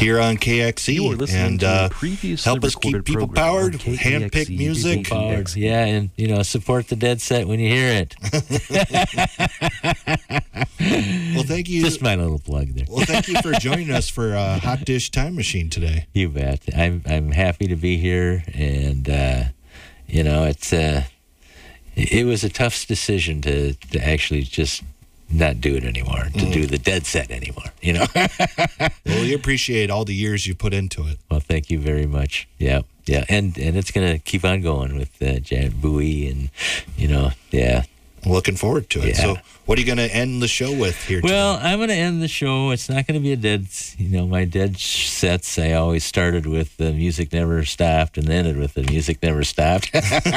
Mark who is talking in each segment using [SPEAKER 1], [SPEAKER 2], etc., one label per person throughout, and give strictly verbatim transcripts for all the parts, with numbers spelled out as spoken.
[SPEAKER 1] here on K X E.
[SPEAKER 2] You were listening
[SPEAKER 1] and
[SPEAKER 2] to
[SPEAKER 1] uh,
[SPEAKER 2] a previously
[SPEAKER 1] help us keep
[SPEAKER 2] recorded
[SPEAKER 1] people
[SPEAKER 2] program on
[SPEAKER 1] powered,
[SPEAKER 2] K A X E.
[SPEAKER 1] hand-picked music.
[SPEAKER 2] People powered.
[SPEAKER 3] Yeah, and, you know, support the Dead Set when you hear it.
[SPEAKER 1] Well, thank you.
[SPEAKER 3] Just my little plug there.
[SPEAKER 1] Well, thank you for joining us for uh, Hot Dish Time Machine today.
[SPEAKER 3] You bet. I'm I'm happy to be here, and uh, you know, it's uh, it was a tough decision to to actually just not do it anymore, to
[SPEAKER 1] Mm.
[SPEAKER 3] do the Dead Set anymore. You know.
[SPEAKER 1] Well, we appreciate all the years you put into it.
[SPEAKER 3] Well, thank you very much. Yeah, yeah, and and it's gonna keep on going with uh, Janet Bowie, and you know, yeah.
[SPEAKER 1] Looking forward to it.
[SPEAKER 3] Yeah.
[SPEAKER 1] So, what are you going to end the show with here
[SPEAKER 3] Well,
[SPEAKER 1] today?
[SPEAKER 3] I'm going to end the show. It's not going to be a dead, you know, my dead sh- sets. I always started with the music never stopped and ended with the music never stopped.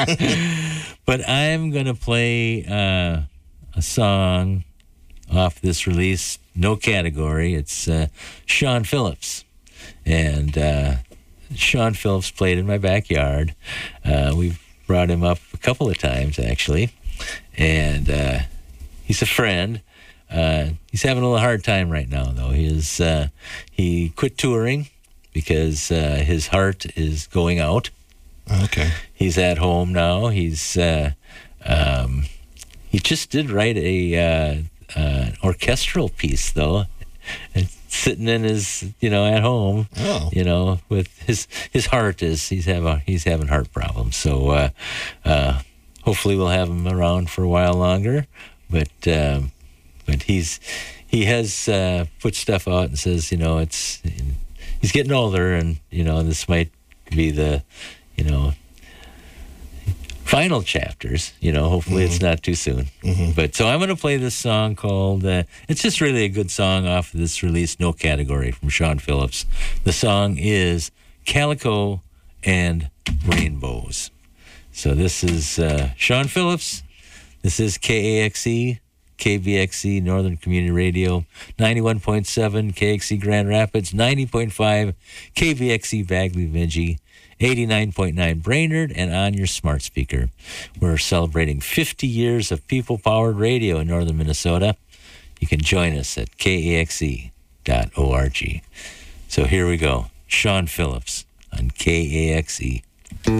[SPEAKER 3] But I'm going to play uh, a song off this release, no category. It's uh, Sean Phillips. And uh, Sean Phillips played in my backyard. Uh, we've brought him up a couple of times, actually. And uh, he's a friend. Uh, he's having a little hard time right now, though. He is, uh, he quit touring because uh, his heart is going out.
[SPEAKER 1] Okay.
[SPEAKER 3] He's at home now. He's uh, um, he just did write a uh, uh, orchestral piece, though. It's sitting in his, you know, at home.
[SPEAKER 1] Oh.
[SPEAKER 3] You know, with his his heart is he's having he's having heart problems. So. Uh, uh, Hopefully we'll have him around for a while longer, but um, but he's he has uh, put stuff out and says, you know, it's he's getting older, and you know this might be the you know final chapters. You know, hopefully mm-hmm. it's not too soon. Mm-hmm. But so I'm going to play this song called. Uh, it's just really a good song off of this release, No Category, from Sean Phillips. The song is Calico and Rainbows. So this is uh, Sean Phillips. This is K A X E, K V X E, Northern Community Radio, ninety-one point seven K X E Grand Rapids, ninety point five K V X E Bagley Vinci, eighty-nine point nine Brainerd, and on your smart speaker. We're celebrating fifty years of people-powered radio in northern Minnesota. You can join us at K A X E dot org. So here we go. Sean Phillips on K A X E.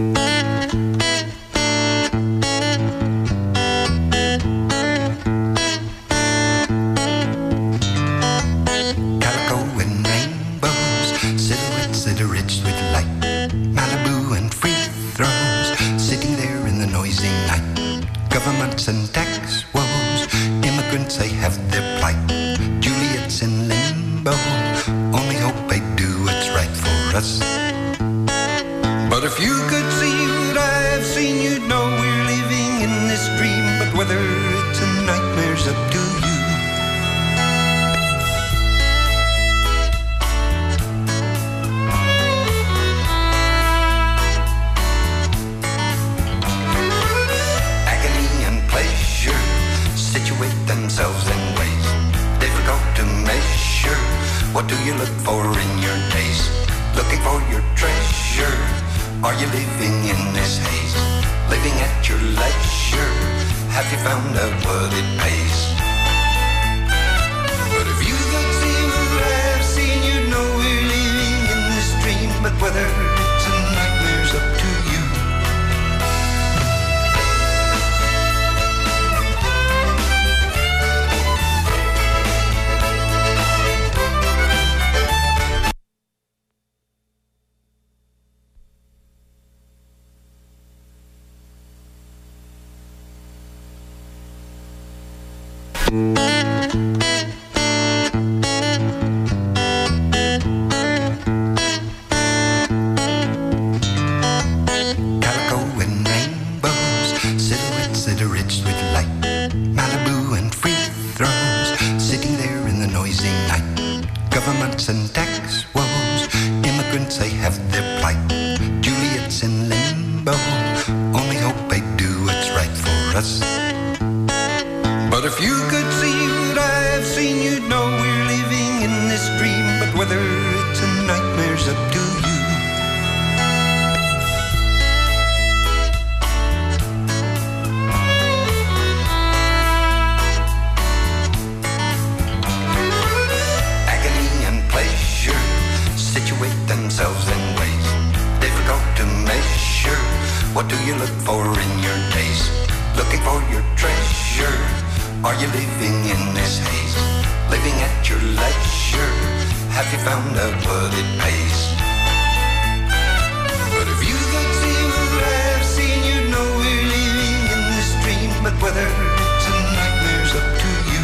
[SPEAKER 4] Governments and tax woes, immigrants, they have their plight. Juliet's in limbo, only hope they do what's right for us. But if you could see what I've seen, you'd know we're living in this dream. But whether it's a nightmare's up to you. Themselves in ways difficult to measure. What do you look for in your taste? Looking for your treasure. Are you living in this haze? Living at your leisure. Have you found out what it pays? But if you could see what I've seen, you'd know we're living in this dream. But whether it's a nightmare's up to you. Calico and rainbows, silhouettes that are rich with light. Malibu and free throws, sitting there in the noisy night. Governments and tax woes, immigrants, they have their plight. Juliet's in limbo, only hope they do what's right for us. But if you could see what I've seen, you'd know we're living in this dream. But whether it's a nightmare's up to you. Agony and pleasure, What do you look for in your days? Looking for your treasure? Are you living in this haze? Living at your leisure? Have you found out what it pays? But if you could see what I've seen, you'd know we're living in this dream. But whether it's a nightmare's up to you.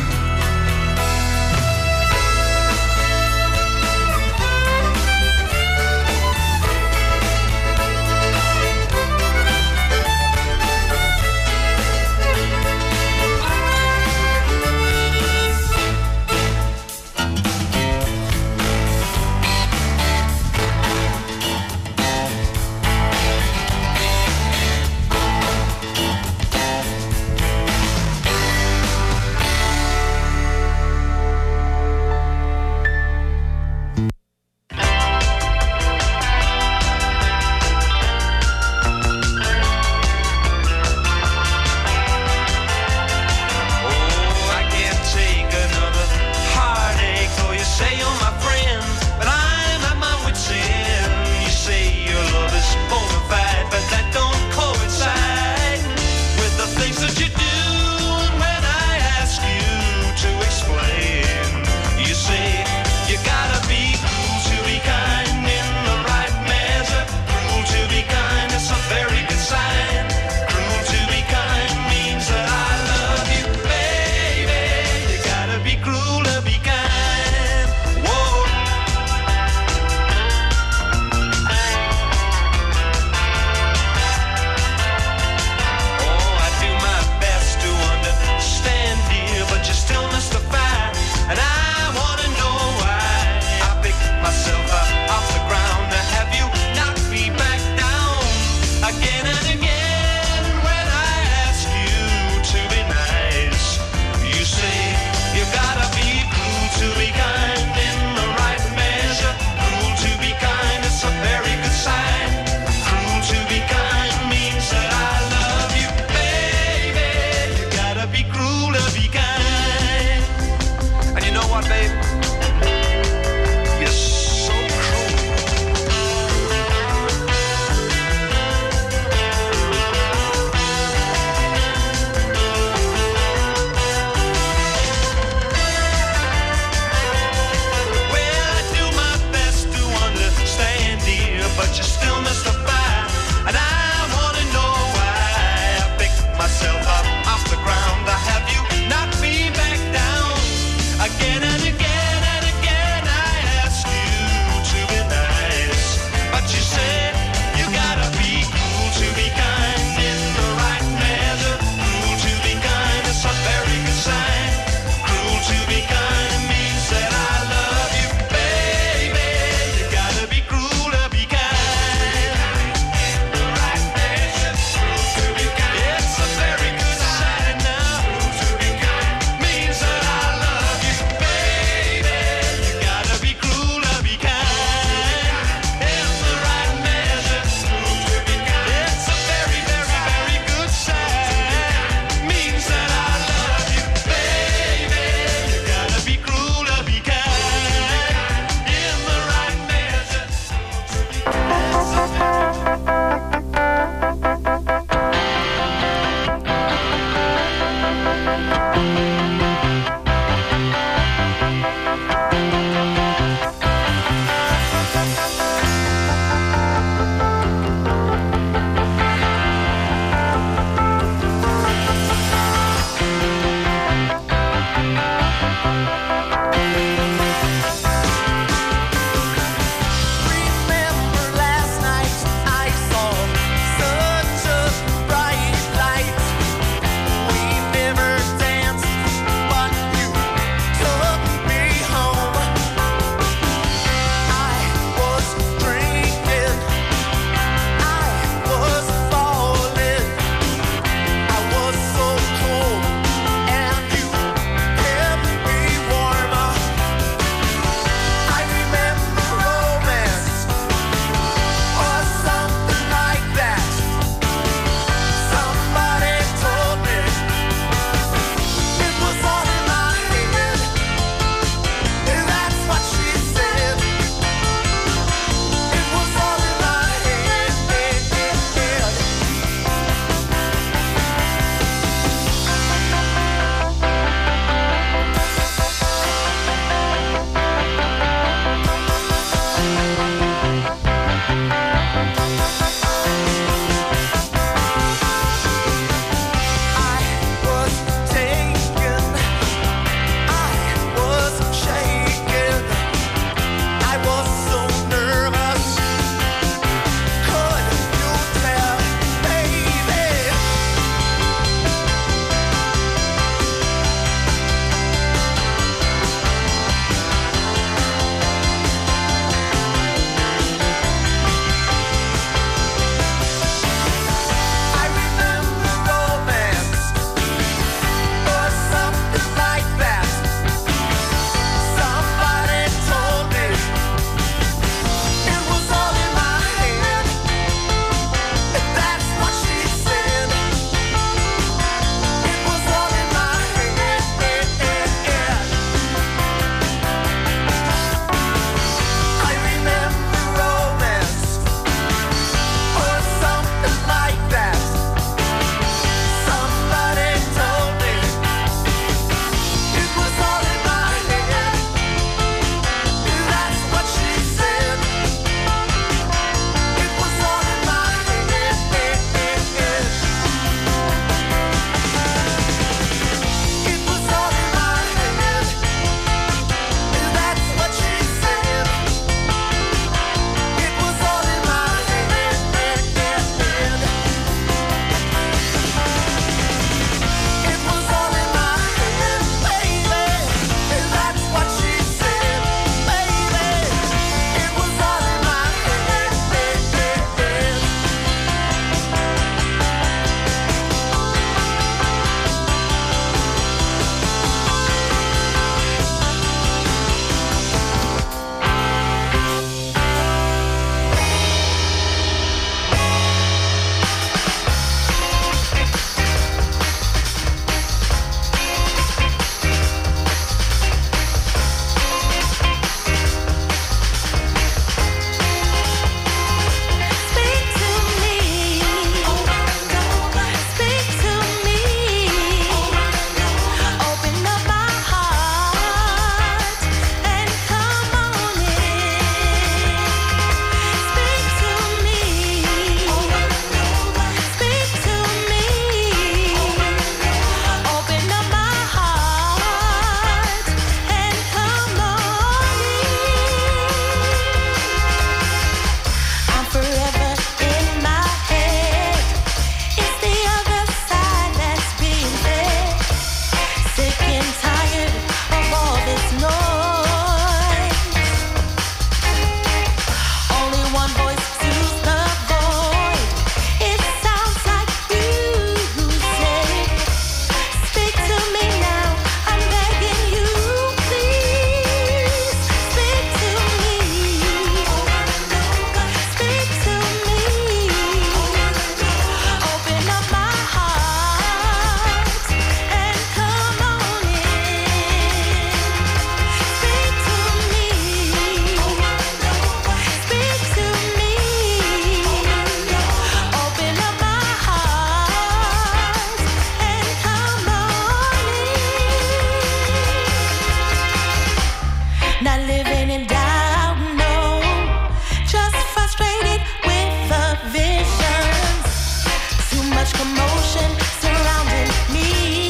[SPEAKER 2] living in doubt, no. Just frustrated with the visions. Too much commotion surrounding me.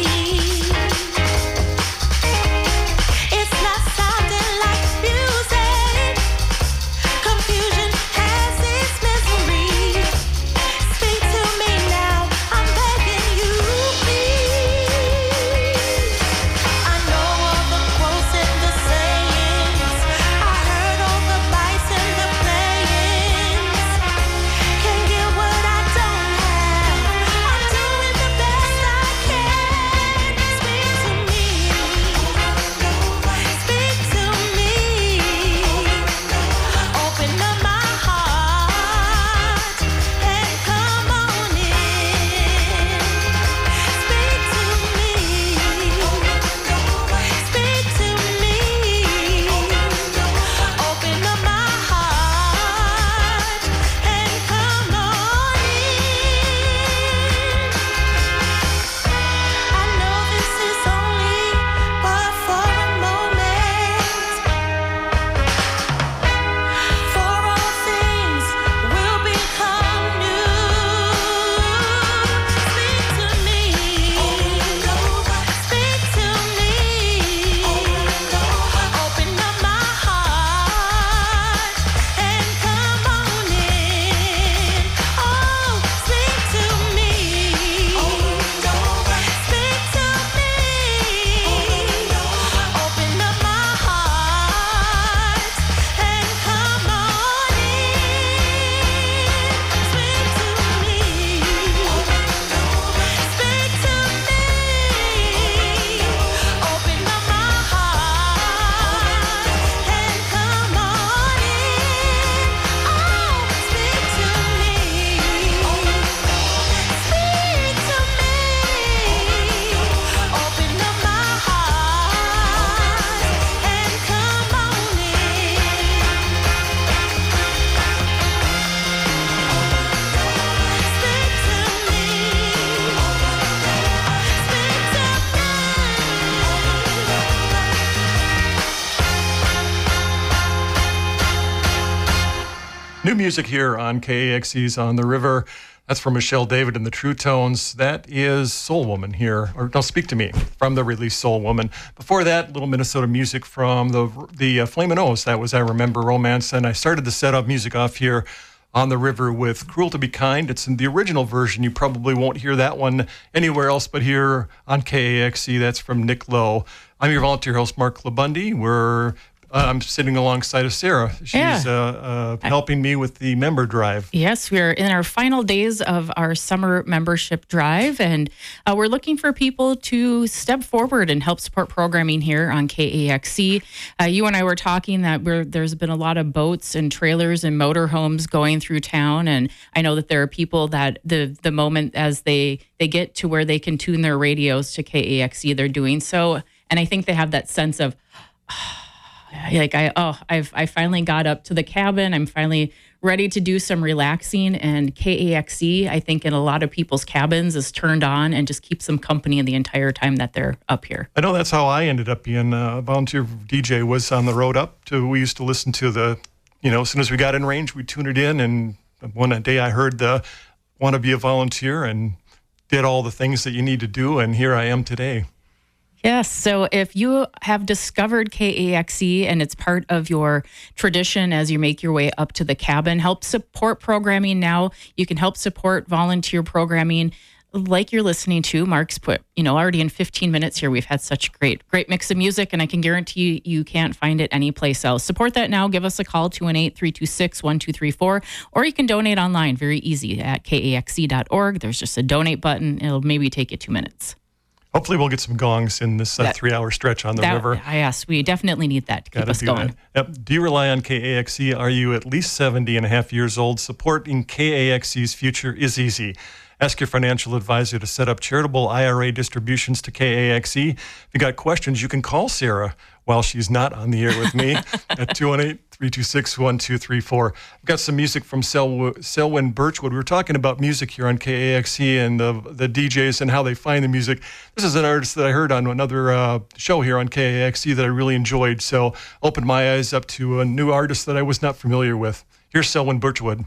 [SPEAKER 2] It's not sounding like music. Confusion has its misery. Speak to me now, I'm begging you, please. I know all the quotes and the sayings. I heard all the bites and the playings. Can't get what I don't have. I'm doing the best I can. Speak to me. Speak to me. Open up my heart and come on in. Speak to me. Speak to me. Open up my heart and come on in. I know this is only but for a moment. For all things will become new. Speak to me. Speak to me. Open up my heart and come on in. Oh, speak to me. Speak to me. Open up my heart and come on in. Speak to me. Speak to me. Open up my heart and come on in. Oh, speak to me. Speak to me. Open up my heart and come on in. Speak to me.
[SPEAKER 5] New music here on K A X E's On the River. That's from Michelle David and the True Tones. That is Soul Woman here, or no, Speak to Me, from the release Soul Woman. Before that, little Minnesota music from the the uh, Flamin' O's. That was I Remember Romance. And I started the set of music off here on the river with Cruel to Be Kind. It's in the original version. You probably won't hear that one anywhere else but here on K A X E. That's from Nick Lowe. I'm your volunteer host, Mark Labundy. We're Uh, I'm sitting alongside of Sarah. She's
[SPEAKER 6] Yeah.
[SPEAKER 5] uh, uh, helping me with the member drive.
[SPEAKER 6] Yes, we're in our final days of our summer membership drive, and uh, we're looking for people to step forward and help support programming here on K A X C. Uh, you and I were talking that we're, there's been a lot of boats and trailers and motorhomes going through town, and I know that there are people that the the moment as they, they get to where they can tune their radios to K A X C, they're doing so, and I think they have that sense of, like I oh I've I finally got up to the cabin. I'm finally ready to do some relaxing, and K A X C, I think in a lot of people's cabins, is turned on and just keeps them company the entire time that they're up here.
[SPEAKER 5] I know that's how I ended up being a volunteer D J, was on the road up to, we used to listen to the, you know, as soon as we got in range, we'd tune it in. And one day I heard the want to be a volunteer and did all the things that you need to do. And here I am today.
[SPEAKER 6] Yes. So if you have discovered K A X E and it's part of your tradition as you make your way up to the cabin, help support programming now. You can help support volunteer programming like you're listening to. Mark's put, you know, already in fifteen minutes here, we've had such great, great mix of music, and I can guarantee you, you can't find it anyplace else. Support that now. Give us a call, two one eight, three two six, one two three four, or you can donate online. Very easy at K A X C dot org. There's just a donate button. It'll maybe take you two minutes.
[SPEAKER 5] Hopefully we'll get some gongs in this uh,
[SPEAKER 6] That-
[SPEAKER 5] three-hour stretch on the
[SPEAKER 6] That,
[SPEAKER 5] river.
[SPEAKER 6] yes, we definitely need that to keep
[SPEAKER 5] Gotta
[SPEAKER 6] us
[SPEAKER 5] do
[SPEAKER 6] going.
[SPEAKER 5] that. Yep. Do you rely on K A X E? Are you at least seventy and a half years old? Supporting K A X E's future is easy. Ask your financial advisor to set up charitable I R A distributions to K A X E. If you got questions, you can call Sarah while she's not on the air with me at two one eight, three two six, one two three four. I've got some music from Sel- Selwyn Birchwood. We were talking about music here on K A X E and the, the D Js and how they find the music. This is an artist that I heard on another uh, show here on K A X E that I really enjoyed. So opened my eyes up to a new artist that I was not familiar with. Here's Selwyn Birchwood.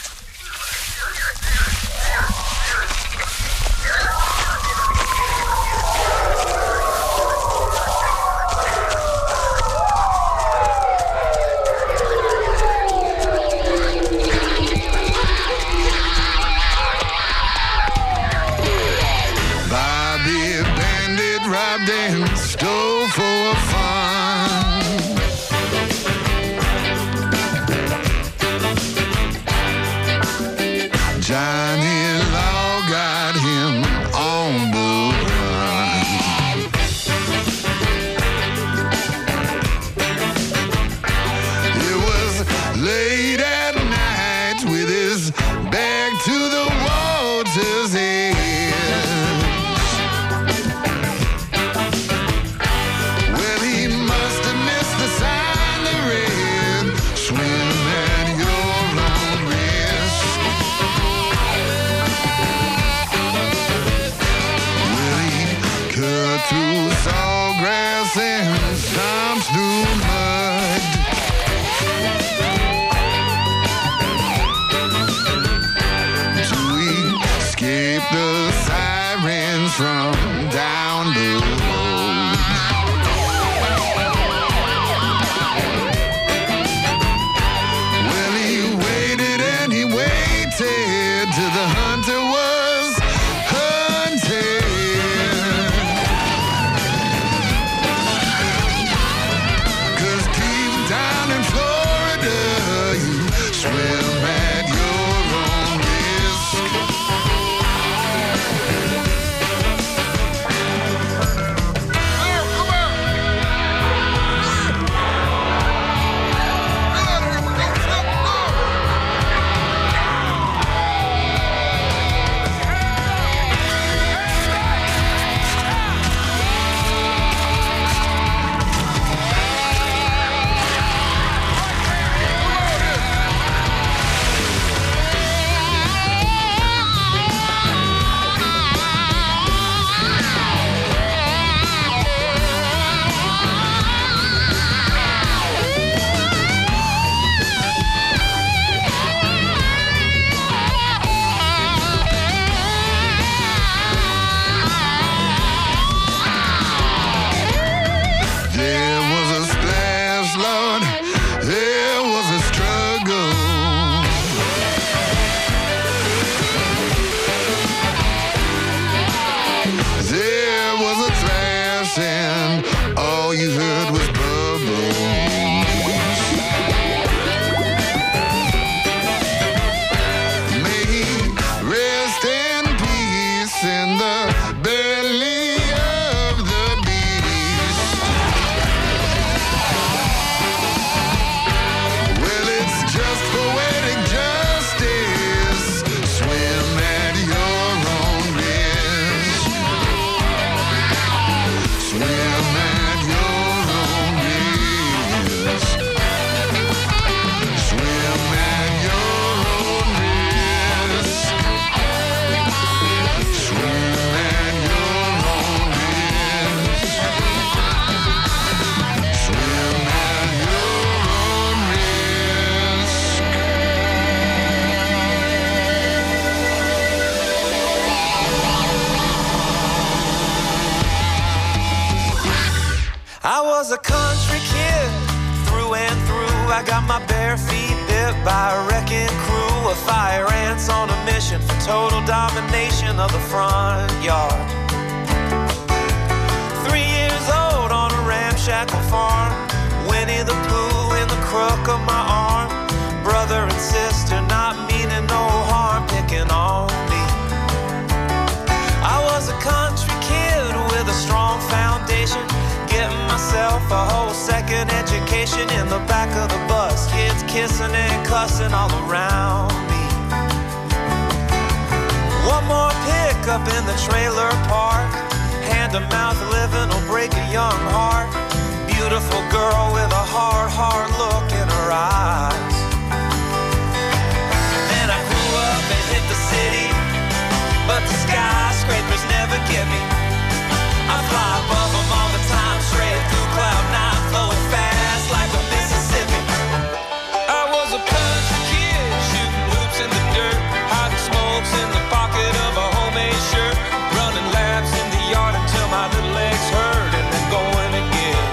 [SPEAKER 7] was a country kid through and through. I got my bare feet bit by a wrecking crew of fire ants on a mission for total domination of the front yard. Three years old on a ramshackle farm, Winnie the Pooh in the crook of my arm. Brother and sister not meaning no harm, picking on me. I was a country kid with a strong foundation, getting myself a whole second education in the back of the bus. Kids kissing and cussing all around me. One more pickup in the trailer park. Hand-to-mouth living will break a young heart. Beautiful girl with a hard, hard look in her eyes. Then I grew up and hit the city, but the skyscrapers never get me. I fly above them all the time, straight through cloud nine, flowing fast like the Mississippi. I was a country kid, shooting hoops in the dirt, hiding smokes in the pocket of a homemade shirt, running laps in the yard until my little legs hurt, and then going again.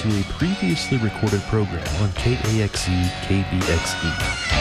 [SPEAKER 8] to a previously recorded program on K A X E K B X E.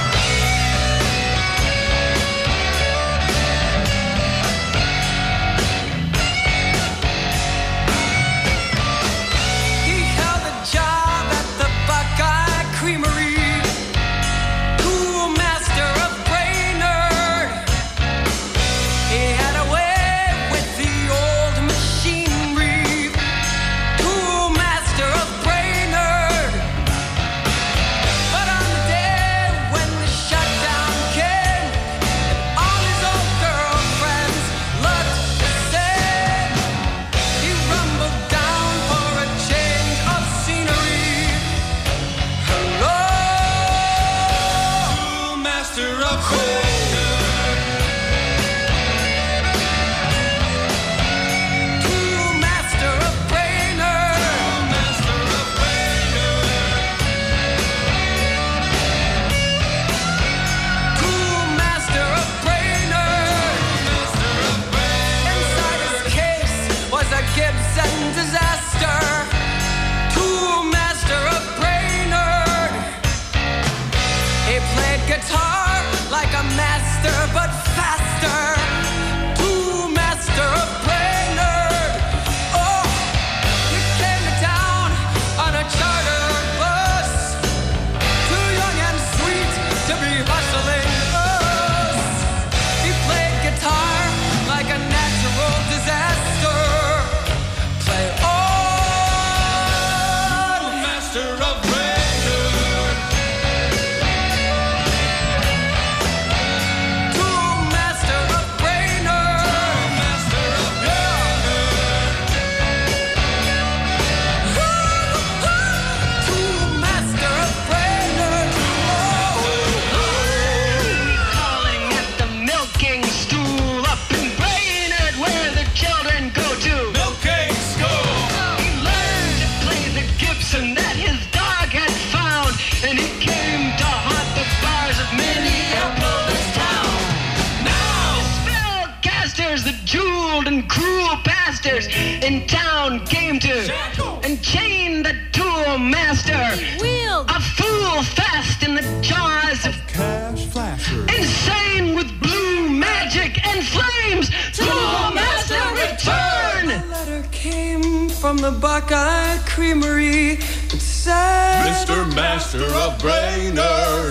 [SPEAKER 9] In town came to and chained the tool master,
[SPEAKER 2] Wheeled.
[SPEAKER 9] a fool fast in the jaws of
[SPEAKER 10] Cash Flasher,
[SPEAKER 9] insane with blue magic and flames. Tool master return.
[SPEAKER 11] A letter came from the Buckeye Creamery that said,
[SPEAKER 10] Mister Master of Brainerd,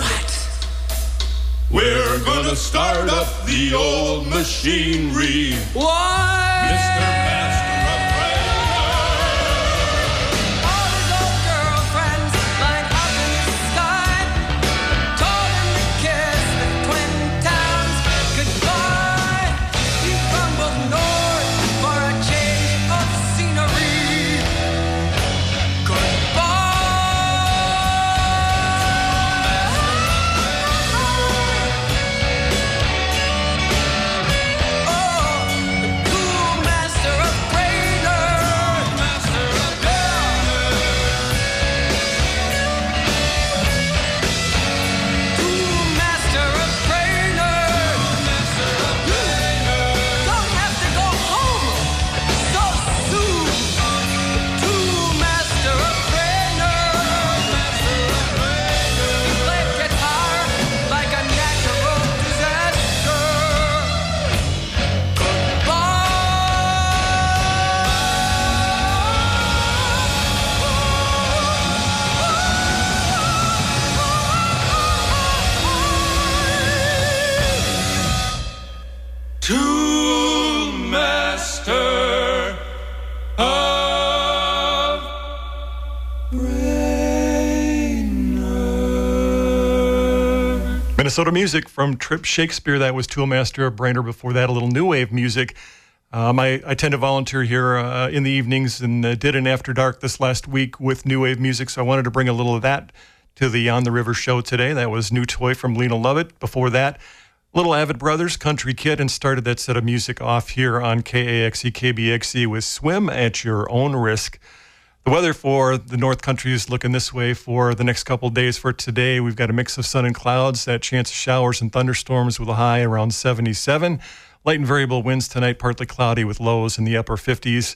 [SPEAKER 10] we're gonna start up the old machinery.
[SPEAKER 11] why?
[SPEAKER 10] Mister Master
[SPEAKER 11] All his old girlfriends lined up in the sky, told him to kiss the Twin Towns goodbye. He rumbled north for a change of scenery. Goodbye. Oh, the cool master of Brainerd. Cool master of Brainerd. Don't have to go home so soon. Cool master of Brainerd. He played guitar like a natural disaster.
[SPEAKER 10] Tool Master of Brainerd.
[SPEAKER 5] Minnesota music from Trip Shakespeare. That was Toolmaster of Brainerd. Before that, a little new wave music. Um, I, I tend to volunteer here uh, in the evenings and uh, did an After Dark this last week with new wave music, so I wanted to bring a little of that to the On the River show today. That was New Toy from Lena Lovett. Before that, Little Avid Brothers, Country Kid, and started that set of music off here on K A X E, K B X E with Swim at Your Own Risk. The weather for the North Country is looking this way for the next couple of days. For today, we've got a mix of sun and clouds, that chance of showers and thunderstorms with a high around seventy-seven. Light and variable winds tonight, partly cloudy with lows in the upper fifties.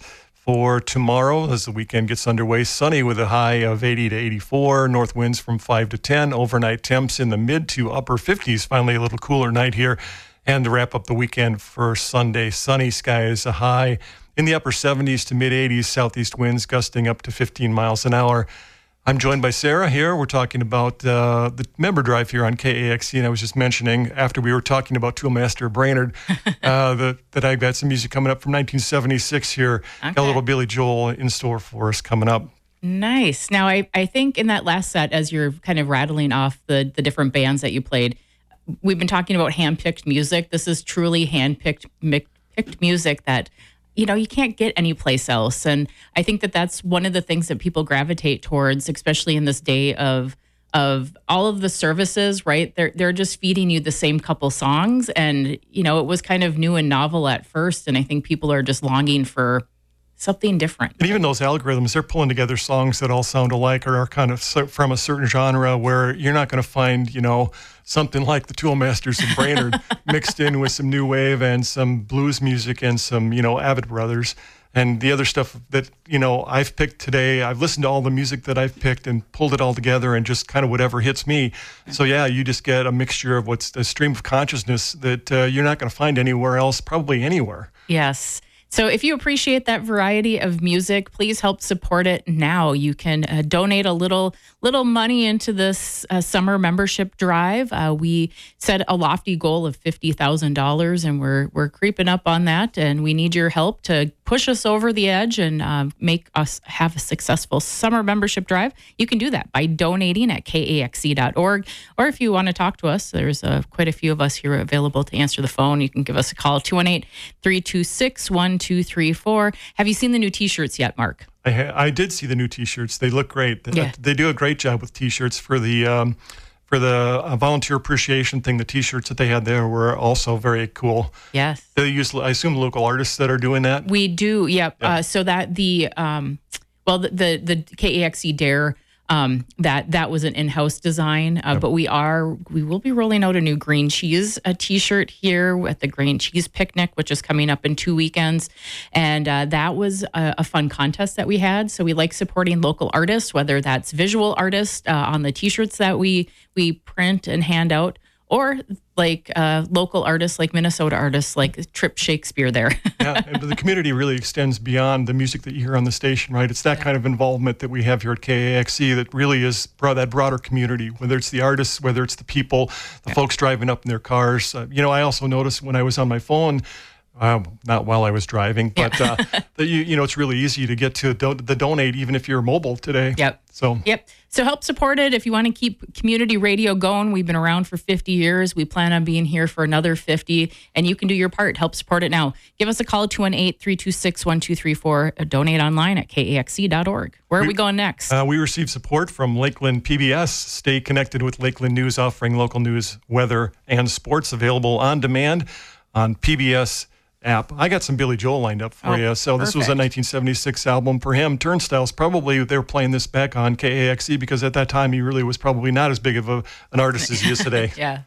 [SPEAKER 5] For tomorrow, as the weekend gets underway, sunny with a high of eighty to eighty-four, north winds from five to ten, overnight temps in the mid to upper fifties, finally a little cooler night here. And to wrap up the weekend for Sunday, sunny skies, a high in the upper seventies to mid eighties, southeast winds gusting up to fifteen miles an hour. I'm joined by Sarah here. We're talking about uh, the member drive here on K A X C, and I was just mentioning after we were talking about Toolmaster Brainerd uh, that, that I've got some music coming up from nineteen seventy-six here.
[SPEAKER 6] Okay.
[SPEAKER 5] Got a little Billy Joel in store for us coming up.
[SPEAKER 6] Nice. Now, I, I think in that last set, as you're kind of rattling off the, the different bands that you played, we've been talking about hand-picked music. This is truly hand-picked mi- picked music that, you know, you can't get anyplace else. And I think that that's one of the things that people gravitate towards, especially in this day of of all of the services, right? They're they're just feeding you the same couple songs. And, you know, it was kind of new and novel at first. And I think people are just longing for something different.
[SPEAKER 5] And even those algorithms, they're pulling together songs that all sound alike or are kind of so- from a certain genre where you're not going to find, you know, something like the Toolmasters and Brainerd mixed in with some new wave and some blues music and some, you know, Abbott Brothers. And the other stuff that, you know, I've picked today, I've listened to all the music that I've picked and pulled it all together and just kind of whatever hits me. So, yeah, you just get a mixture of what's a stream of consciousness that uh, you're not going to find anywhere else, probably anywhere.
[SPEAKER 6] Yes. So if you appreciate that variety of music, please help support it now. You can uh, donate a little little money into this uh, summer membership drive. Uh, we set a lofty goal of fifty thousand dollars, and we're we're creeping up on that. And we need your help to push us over the edge and uh, make us have a successful summer membership drive. You can do that by donating at K A X C dot org. Or if you want to talk to us, there's uh, quite a few of us here available to answer the phone. You can give us a call, two one eight, three two six, one two three four. Have you seen the new T-shirts yet, Mark?
[SPEAKER 5] I, ha- I did see the new T-shirts. They look great. They,
[SPEAKER 6] Yeah.
[SPEAKER 5] they do a great job with T-shirts for the um, for the uh, volunteer appreciation thing. The T-shirts that they had there were also very cool.
[SPEAKER 6] Yes.
[SPEAKER 5] They use, I assume, local artists that are doing that.
[SPEAKER 6] We do, yep.
[SPEAKER 5] Yeah.
[SPEAKER 6] Uh, so that the, um, well, the the, the K A X C Dare, um, that that was an in-house design, uh,
[SPEAKER 5] Yep.
[SPEAKER 6] but we are we will be rolling out a new green cheese a T-shirt here at the Green Cheese Picnic, which is coming up in two weekends, and uh, that was a, a fun contest that we had. So we like supporting local artists, whether that's visual artists uh, on the T-shirts that we we print and hand out, or like uh, local artists, like Minnesota artists, like Trip Shakespeare there.
[SPEAKER 5] Yeah, and the community really extends beyond the music that you hear on the station, right? It's that kind of involvement that we have here at K A X C that really is bro- that broader community, whether it's the artists, whether it's the people, the
[SPEAKER 6] Yeah.
[SPEAKER 5] folks driving up in their cars. Uh, you know, I also noticed when I was on my phone, uh, not while I was driving, but uh, that you you know, it's really easy to get to do- the donate even if you're mobile today.
[SPEAKER 6] Yep.
[SPEAKER 5] So
[SPEAKER 6] Yep. So help support it if you want to keep community radio going. We've been around for fifty years. We plan on being here for another fifty, and you can do your part. Help support it now. Give us a call, two one eight, three two six, one two three four. Donate online at K A X C dot org. Where are we,
[SPEAKER 5] We-
[SPEAKER 6] going next?
[SPEAKER 5] Uh, we received support from Lakeland P B S. Stay connected with Lakeland News, offering local news, weather, and sports available on demand on P B S app. I got some Billy Joel lined up for
[SPEAKER 6] Oh,
[SPEAKER 5] you. So this was a
[SPEAKER 6] perfect.
[SPEAKER 5] nineteen seventy-six album for him. Turnstiles, probably they were playing this back on K A X C because at that time he really was probably not as big of a, an artist as he is today.
[SPEAKER 6] yeah.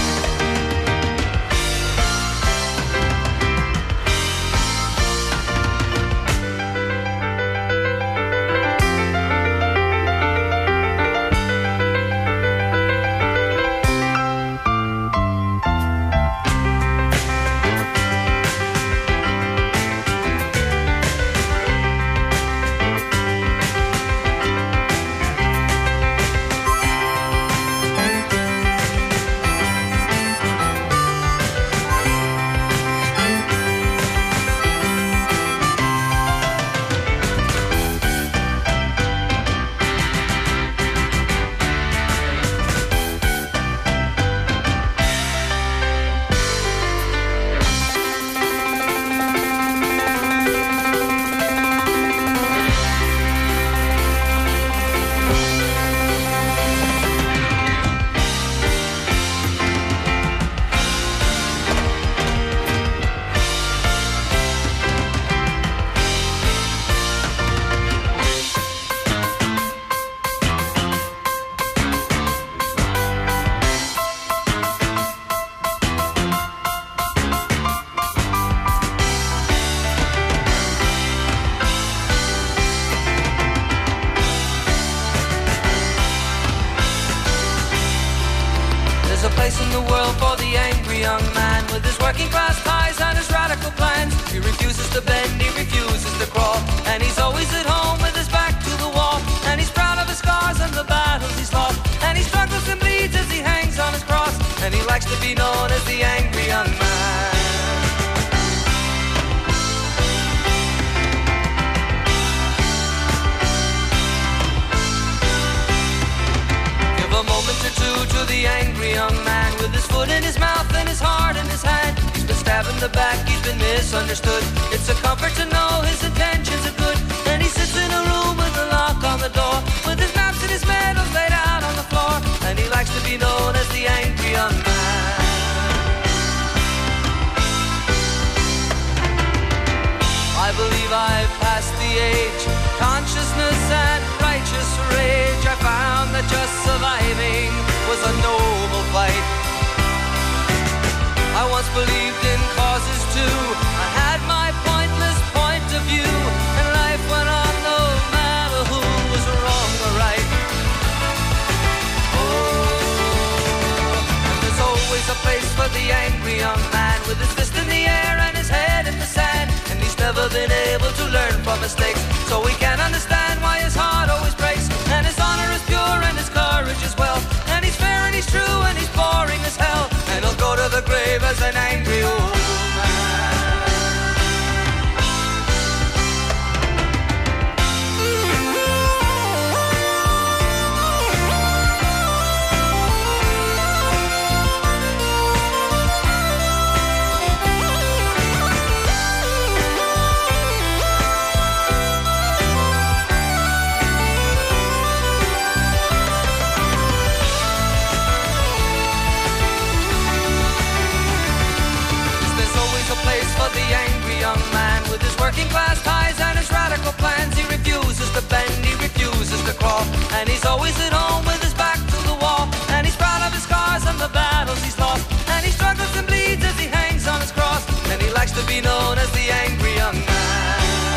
[SPEAKER 2] Thank
[SPEAKER 11] young man with his working class ties and his radical plans. He refuses to bend, he refuses to crawl, and he's always at home with his back to the wall. And he's proud of his scars and the battles he's lost, and he struggles and bleeds as he hangs on his cross, and he likes to be known as the angry young man. A moment or two to the angry young man with his foot in his mouth and his heart in his hand. He's been stabbed in the back, he's been misunderstood. It's a comfort to know his intentions are good. And he sits in a room with a lock on the door, with his maps and his medals laid out on the floor, and he likes to be known as the angry young man. I believe I've passed the age, consciousness and righteous rage. I found that just surviving was a noble fight. I once believed in causes too. I had my pointless point of view, and life went on no matter who was wrong or right. Oh, and there's always a place for the angry young man with his fist in the air and his head in the sand. And he's never been able to learn from mistakes, so we can't understand why his heart always breaks. And his honor is pure and his courage is well, and he's fair and he's true and he's boring as hell, and he'll go to the grave as an angry old man. For the angry young man with his working class ties and his radical plans. He refuses to bend, he refuses to crawl, and he's always at home with his back to the wall. And he's proud of his scars and the battles he's lost, and he struggles and bleeds as he hangs on his cross, and he likes to be known as the angry young man.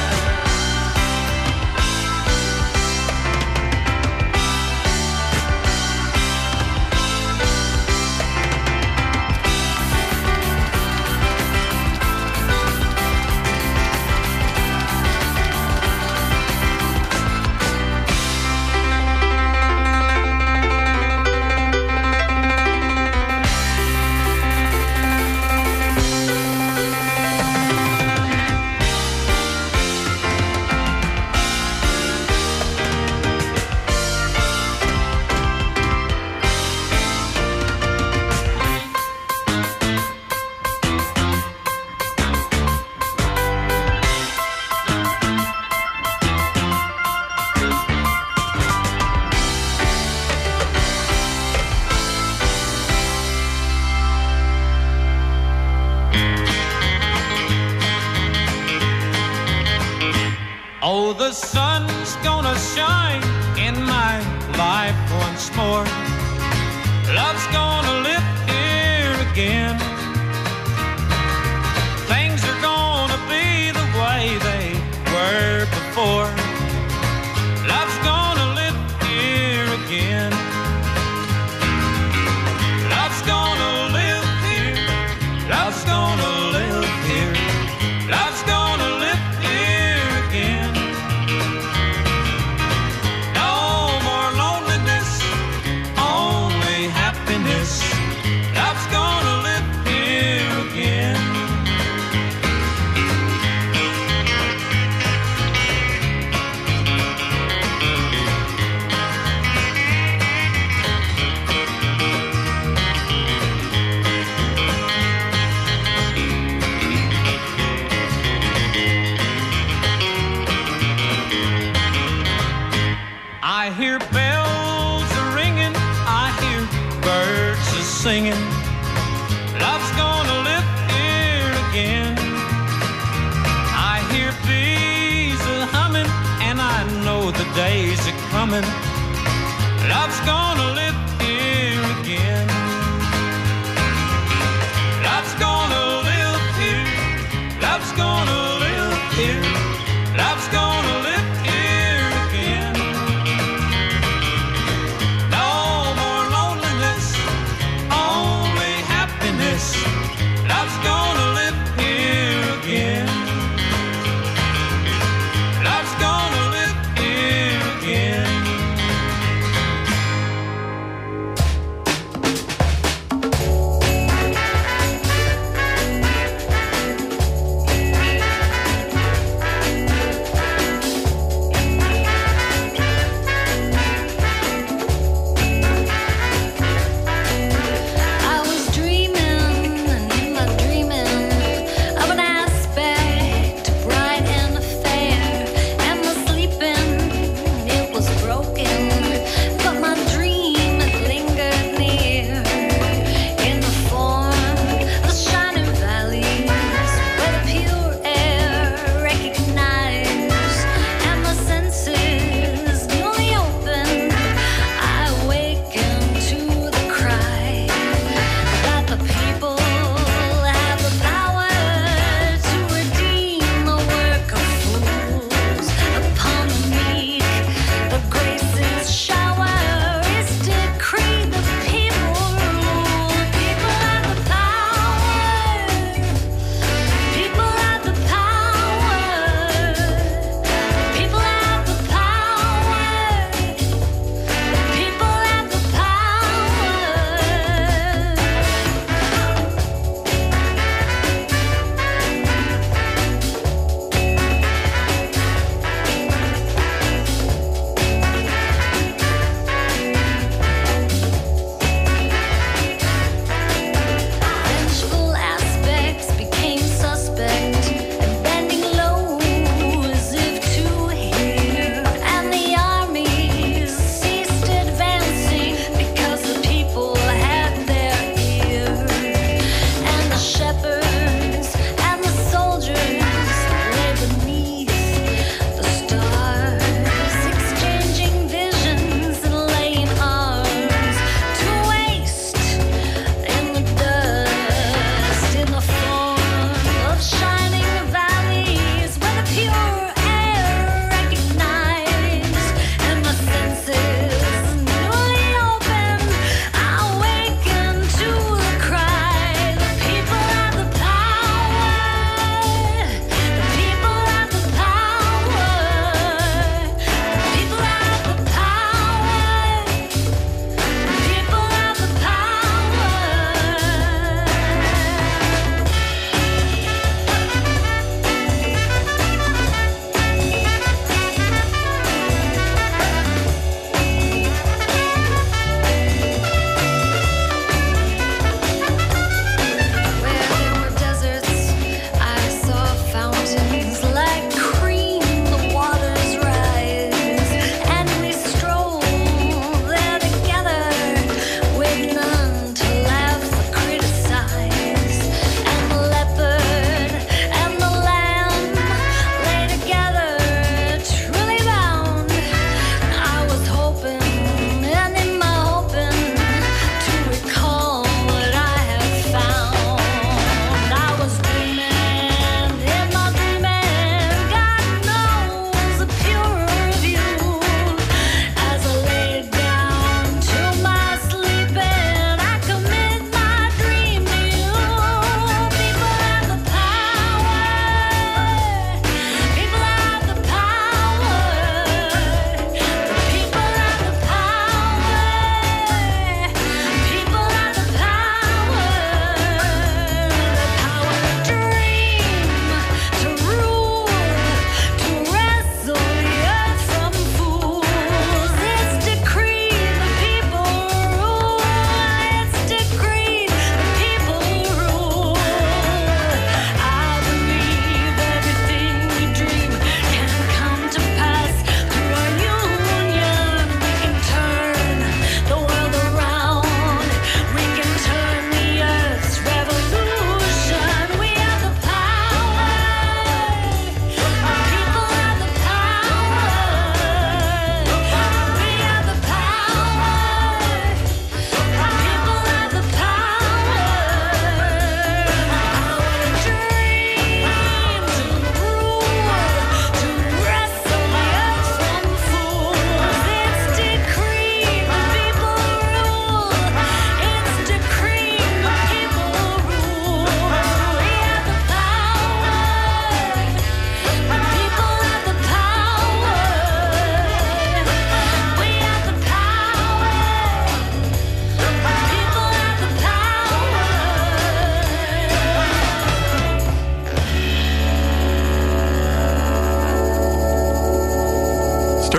[SPEAKER 12] Oh, the sun's gonna shine in my life once more. Love's gonna live here again. Things are gonna be the way they were before. Love's gonna live here again. Love's gonna live here. Love's gonna live here. Love's gonna live here again. No more loneliness, only happiness. Love's gonna live here again. I hear bells a ringing, I hear birds a singing. Love's gonna live here again. I hear bees a humming, and I know the days are coming. Love's gonna live here again. Love's gonna live here. Love's gonna live here. Love's gonna live here again. No more loneliness, only happiness.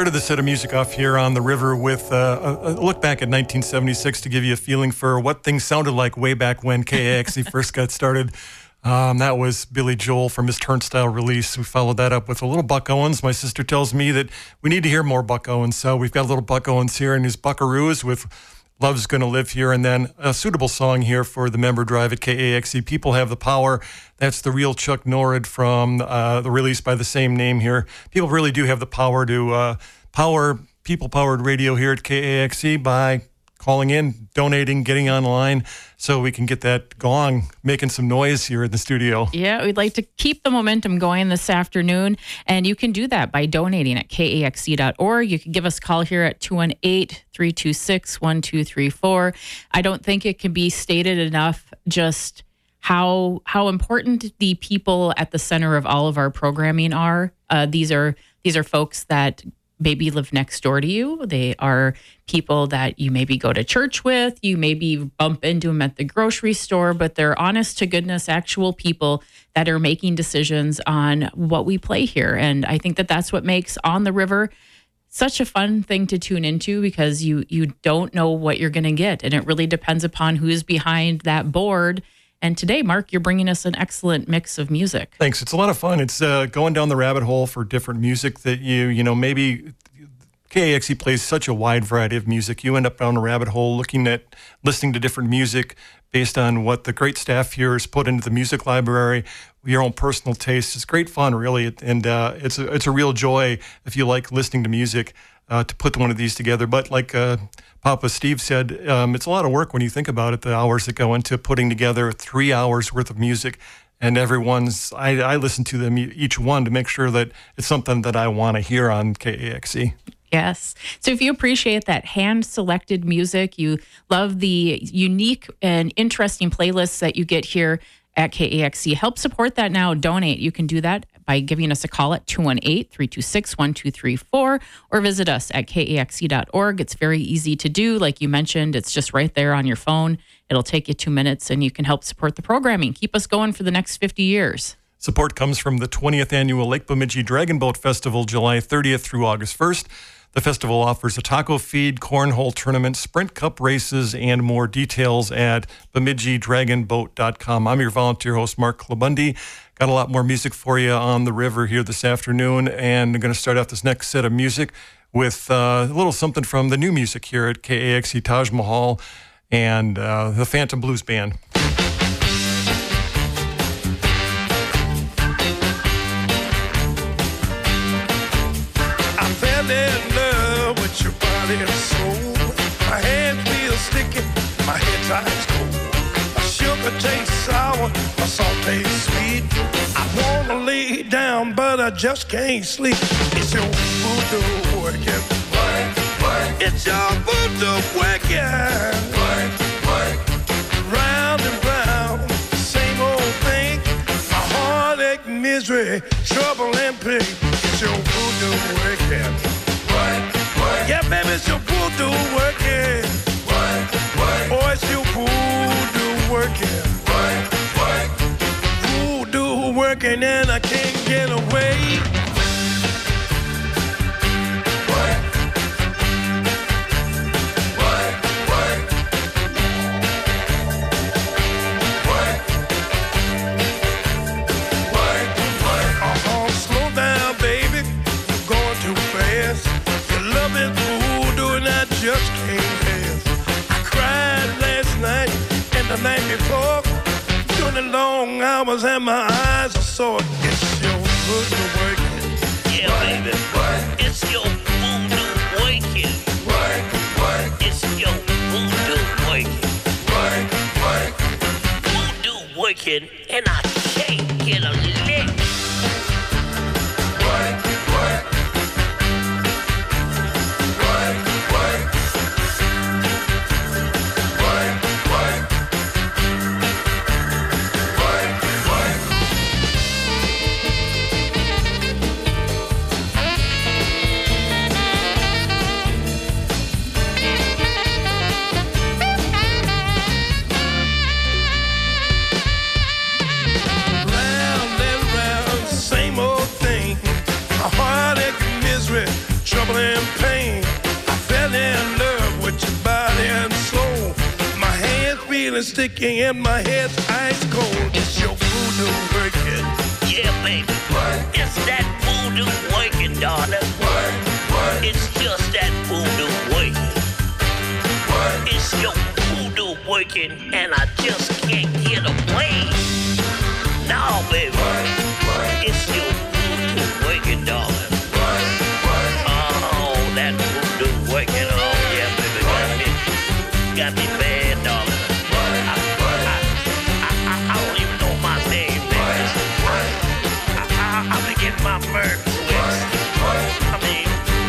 [SPEAKER 5] Started the set of music off here on the river with uh, a, a look back at nineteen seventy-six to give you a feeling for what things sounded like way back when K A X E first got started. Um, that was Billy Joel from his Turnstile release. We followed that up with a little Buck Owens. My sister tells me that we need to hear more Buck Owens, so we've got a little Buck Owens here and his Buckaroos with Love's Gonna Live Here, and then a suitable song here for the member drive at K A X E, People Have the Power. That's the real Chuck Norrid from uh, the release by the same name here. People really do have the power to uh, power people-powered radio here at K A X E by calling in, donating, getting online, so we can get that gong making some noise here in the studio.
[SPEAKER 6] Yeah, we'd like to keep the momentum going this afternoon, and you can do that by donating at K A X E dot org. You can give us a call here at two one eight, three two six, one two three four. I don't think it can be stated enough just how how important the people at the center of all of our programming are. Uh, these are these are folks that maybe live next door to you. They are people that you maybe go to church with. You maybe bump into them at the grocery store, but they're honest to goodness, actual people that are making decisions on what we play here. And I think that that's what makes On the River such a fun thing to tune into, because you you don't know what you're going to get. And it really depends upon who's behind that board. And today, Mark, you're bringing us an excellent mix of music.
[SPEAKER 5] Thanks. It's a lot of fun. It's uh, going down the rabbit hole for different music that you, you know, maybe K A X E plays such a wide variety of music. You end up down a rabbit hole looking at, listening to different music based on what the great staff here has put into the music library, your own personal taste. It's great fun, really. And uh, it's, a, it's a real joy if you like listening to music uh, to put one of these together. But like uh, Papa Steve said, um, it's a lot of work when you think about it, the hours that go into putting together three hours worth of music. And everyone's, I, I listen to them, each one, to make sure that it's something that I want to hear on K A X E.
[SPEAKER 6] Yes. So if you appreciate that hand-selected music, you love the unique and interesting playlists that you get here at K A X E, help support that now. Donate. You can do that by giving us a call at two one eight, three two six, one two three four or visit us at K A X E dot org. It's very easy to do. Like you mentioned, it's just right there on your phone. It'll take you two minutes and you can help support the programming. Keep us going for the next fifty years.
[SPEAKER 5] Support comes from the twentieth Annual Lake Bemidji Dragon Boat Festival, July thirtieth through August first. The festival offers a taco feed, cornhole tournament, sprint cup races, and more. Details at bemidji dragon boat dot com. I'm your volunteer host, Mark Klabundi. Got a lot more music for you on the river here this afternoon, and I'm going to start out this next set of music with uh, a little something from the new music here at K A X E Taj Mahal and uh, the Phantom Blues Band.
[SPEAKER 13] Your body and soul. My hands feel sticky, my head tight cold. My sugar tastes sour, my salt tastes sweet. I wanna lay down, but I just can't sleep. It's your voodoo working. Work, work. It's your voodoo working. Work, work. Round and round, same old thing. My heartache, misery, trouble and pain. It's your voodoo working. Yeah, baby, it's your voodoo working. Work, work. Oh, it's your voodoo working. Work, work. Voodoo working and I can't get away. Work. Work, work. Work. Work, work. Uh-huh, slow down, baby. You're going too fast. Love is voodoo and I just can't have. I cried last night and the night before. Doing the long hours and my eyes are sore. It's your voodoo working.
[SPEAKER 14] Yeah, baby. Work. It's your voodoo working.
[SPEAKER 13] Work, work.
[SPEAKER 14] It's your voodoo working.
[SPEAKER 13] Work, work.
[SPEAKER 14] Voodoo working and I can't get a lick.
[SPEAKER 13] Work, work. Round and feeling sticky and my head's ice cold. It's your voodoo working.
[SPEAKER 14] Yeah, baby. What? It's that voodoo working, darling. What? What? It's just that voodoo working. What? It's your voodoo working, and I just can't get away. No, baby. What? What? It's your voodoo working, darling. What? What? Oh, that voodoo working. Oh, yeah, baby. Got me, got me bad, darling. I, I, I, I don't even know my name, baby. I, I, I'm gonna get my mirth twisted. I mean,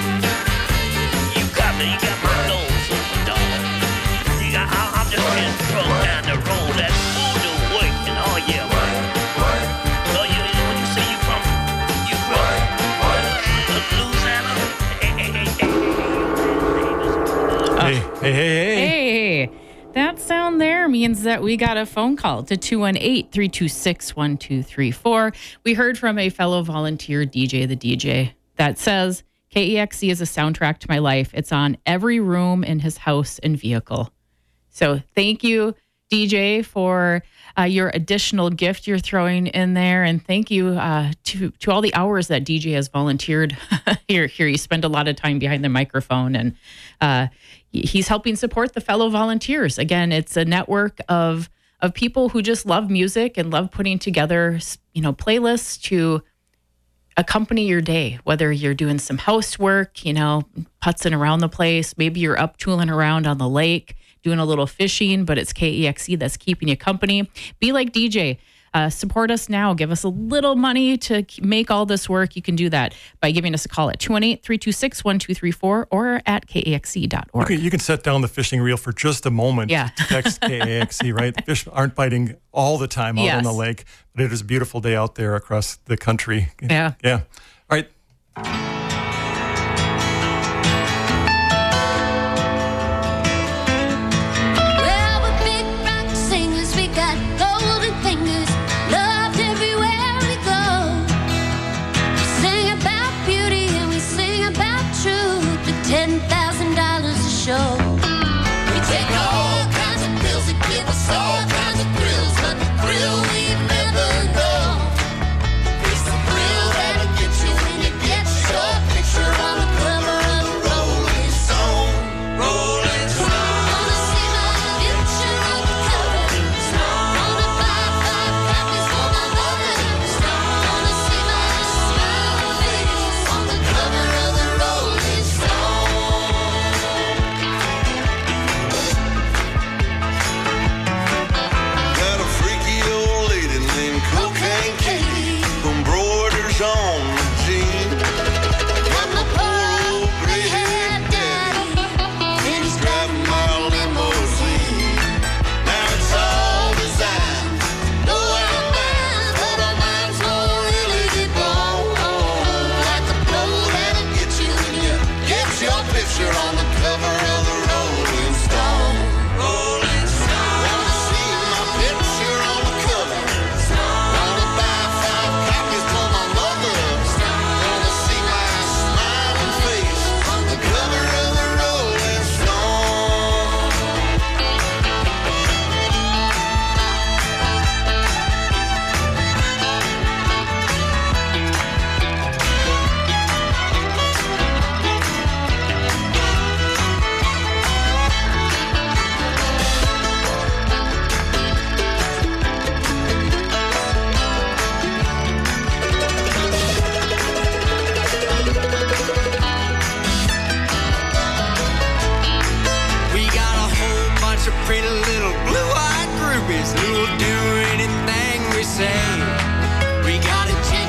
[SPEAKER 14] you got me, you got my nose open, darling. You got, I, I'm just getting drunk down the road. That voodoo working. Oh, yeah, man. So you, when you say you from, you from Louisiana? Hey, hey, hey, hey.
[SPEAKER 5] Hey, hey, hey, hey.
[SPEAKER 6] Hey, that sound there means that we got a phone call to two one eight, three two six, one two three four. We heard from a fellow volunteer D J, the D J, that says, K E X C is a soundtrack to my life. It's on every room in his house and vehicle. So thank you, D J, for uh, your additional gift you're throwing in there. And thank you uh, to, to all the hours that D J has volunteered. here, here, you spend a lot of time behind the microphone, and uh, he's helping support the fellow volunteers. Again, it's a network of of people who just love music and love putting together, you know, playlists to accompany your day, whether you're doing some housework, you know, putzing around the place, maybe you're up tooling around on the lake, doing a little fishing, but it's K E X C that's keeping you company. Be like D J. Uh, support us now. Give us a little money to make all this work. You can do that by giving us a call at two one eight, three two six, one two three four or at K A X C dot org.
[SPEAKER 5] You can, you can set down the fishing reel for just a moment.
[SPEAKER 6] Yeah.
[SPEAKER 5] To text K A X C, right? The fish aren't biting all the time out
[SPEAKER 6] Yes.
[SPEAKER 5] on the lake, but it is a beautiful day out there across the country.
[SPEAKER 6] Yeah.
[SPEAKER 5] Yeah. All right.